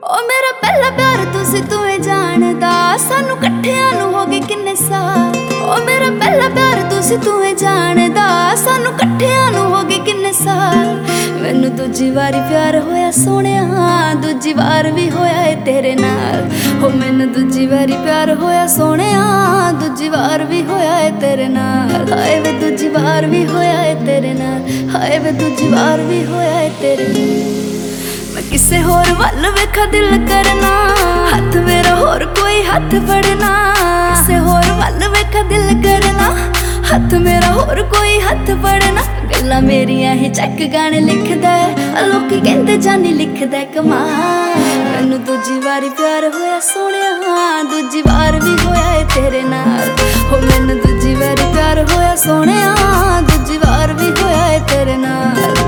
ओ मेरा पहला प्यार तुसी तुम्हें जानदा, सानू कट्ठियां नू हो गए किन्ने साल। ओ मेरा पहला प्यार तुसी तुम्हें जानदा, सानू कट्ठियां नू हो गए किन्ने साल। मैनू दूजी वारी प्यार होया सोहणिया, दूजी वार भी होया है तेरे नाल। हो मैनू दूजी वारी प्यार होया सोहणिया, दूजी वार भी होया है तेरे नाल। हाय वे दूजी वार भी होया है तेरे नाल, हाय वे दूजी वार भी होया है तेरे नाल। मैं किसे होर वल वेखा दिल करना, हथ मेरा होर कोई हथ फड़ना। किसे होर वल वेखा दिल करना, हथ मेरा होर कोई हथ फड़ना। गल्लां मेरियां ही चक गाने लिखदा है, लोकी कहंदे जानी लिखदा कमाल। मैनू दूजी वारी प्यार होया सोहणिया, दूजी वार भी होया है तेरे नाल। हो मैनू दूजी वारी प्यार होया सोहणिया, दूजी वार भी होया है तेरे नाल।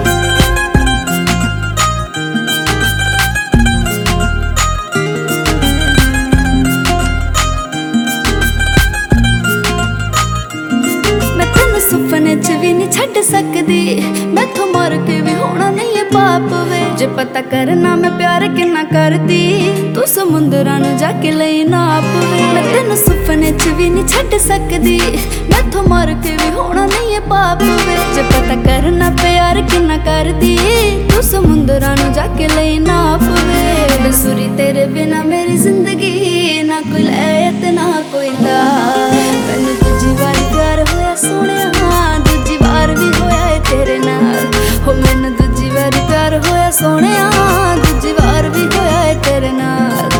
सुपने च भी नहीं छड़ सकदी, मैथों मर के भी होना नहीं है पाप वे। जे पता करना मैं प्यार किन्ना करदी, तू समुंदरां नू जाके लई नाप वे। मैं तेनू सुपने च भी नहीं छड़ सकदी, मैथों मर के भी होना नहीं है पाप वे। जे पता करना प्यार किन्ना करदी, तू समुंदरां नू जाके लई नाप वे। बेसुरी तेरे बिना मेरी जिंदगी, ना कोई लैत ना कोई दा। मैनू दूजी वारी प्यार होया सोहणिया, दूजी वार भी होया है तेरे नाल। हो मैनू दूजी वारी प्यार होया सोहणिया, दूजी वार भी होया है तेरे नाल।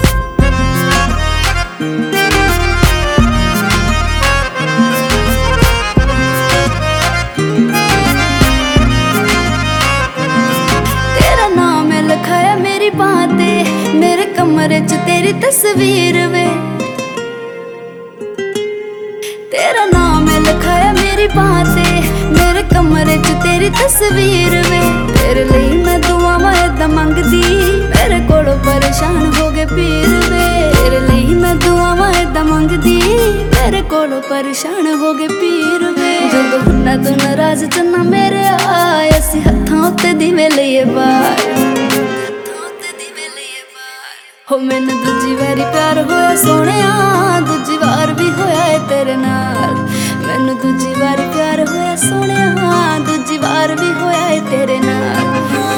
तेरा नाम है लिखाया मेरी बांह ते, मेरे कमरे च तेरी तस्वीर वे। तेरा नाम है लिखाया मेरी बांह ते, मेरे कमरे च तेरी तस्वीर वे। तेरे लिए मैं दुआवां ऐदां मंगदी, मेरे कोलों परेशान हो गए पीर वे। तेरे लिए मैं दुआवां ऐदां मंगदी, मेरे कोलों परेशान हो गए पीर वे। जदों हुन्ना तू नाराज चन्ना मेरे आए, असीं हत्थां उत्ते दिवे लईए बार। हो मैनू दूजी वारी प्यार होया सोहणिया, दूजी वार भी होया है तेरे नाल। मैनू दूजी वारी प्यार होया सोहणिया, दूजी वार भी होया है तेरे नाल।